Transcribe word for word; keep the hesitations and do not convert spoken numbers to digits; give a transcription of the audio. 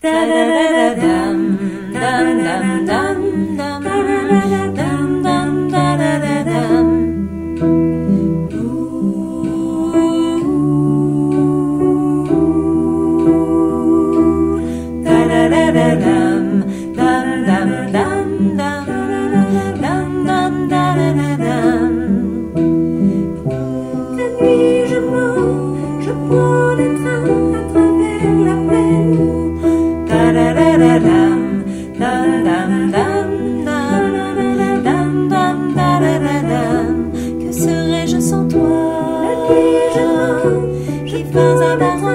Que serais-je sans toi? La nuit je mens, je pense à